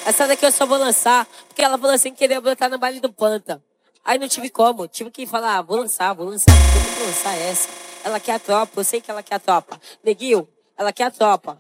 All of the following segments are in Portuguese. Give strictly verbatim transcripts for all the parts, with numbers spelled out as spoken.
Essa daqui eu só vou lançar, porque ela falou assim que queria botar no baile do Panta. Aí não tive como, tive que falar, ah, vou lançar, vou lançar, vou lançar essa. Ela quer a tropa, eu sei que ela quer a tropa. Neguinho, ela quer a tropa.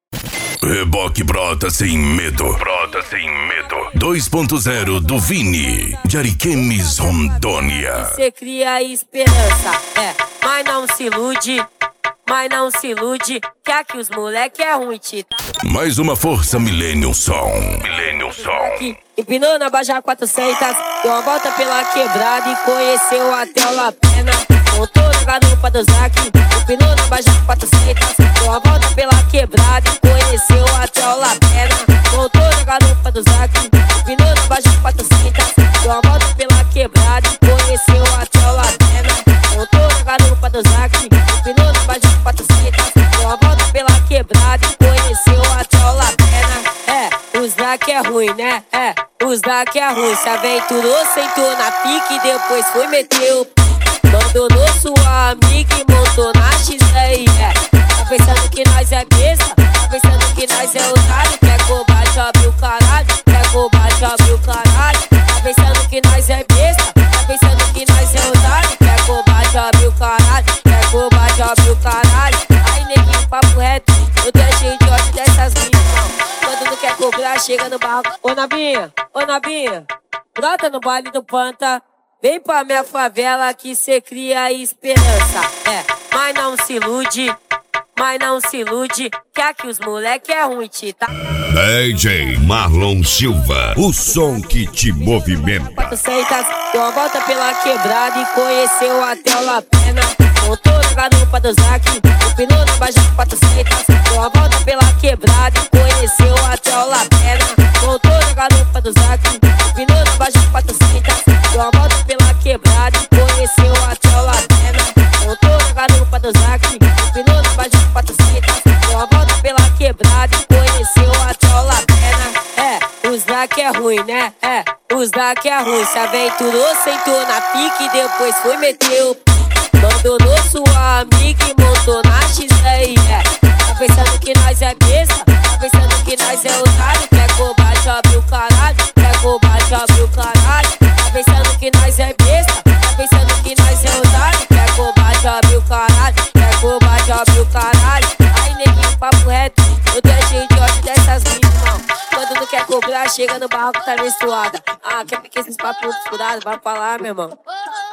Reboque brota sem medo. Brota sem medo. dois ponto zero do Vini. De Ariquemes, Rondônia. Você cria esperança, é, mas não se ilude. Mas não se ilude, que aqui os moleque é ruim, tita. Mais uma força Millennium Som. Millennium Som. Empinou na Baja quatrocentos, deu uma volta pela quebrada e conheceu até o La Pena. Montou na garupa do Zac, empinou na Baja quatrocentos, deu uma volta pela quebrada e conheceu até o La Pena. Montou na garupa do Zac, empinou na Baja quatrocentos, deu uma volta pela quebrada e conheceu até o La Pena. Montou na garupa do Zac, empinou na Baja quatrocentos, deu uma volta pela quebrada e conheceu até o La Pena. É, o Zac é ruim, né? É, o Zac é ruim. Se aventurou, sentou na pique e depois foi meter o p***. Abandonou sua amiga e montou na X aí, é. Tá pensando que nós é besta? Tá pensando que nós é otário? Quer combate, abre o caralho. Quer combate, abre o caralho. Tá pensando que nós é besta? Tá pensando que nós é otário? Quer combate, abre o caralho. Quer combate, abre o caralho. Aí, neguinho, papo reto, eu tô cheio de ódio dessas minas. Quando não quer cobrar, chega no barco. Ô Nabinha, ô Nabinha, brota no baile do Panta. Vem pra minha favela que cê cria esperança. É, mas não se ilude, mas não se ilude, que aqui os moleque é ruim, tita. D J Marlon Silva, o som que te movimenta. quatrocentos, deu uma volta pela quebrada e conheceu até o La Pena. Montou na garupa do Zac, empinou na Baja quatrocentos, deu uma volta pela quebrada e conheceu até o La Pena. Montou na garupa do Zac, empinou na Baja quatrocentos, deu uma volta pela quebrada e conheceu até o La Pena. Montou na garupa do Zac, empinou na Baja quatrocentos, deu uma volta pela quebrada e conheceu até o La Pena. É, o Zac é ruim, né? É, o Zac é ruim. Se aventurou, sentou na pique e depois foi meter o p***. Abandonou sua amiga e montou na X aí, é. Tá pensando que nós é besta? Tá pensando que nós é otário? Quer combate, abre o caralho. Quer combate, abre o caralho. Tá pensando que nós é besta? Tá pensando que nós é otário? Quer combate, abre o caralho. Quer combate, abre o caralho. Aí, neguinho, papo reto, eu tô cheio de ódio dessas minas, não. Quando não quer cobrar, chega no barraco, tá menstruada. Ah, quer ficar esses papos furados? Vai pra lá, meu irmão.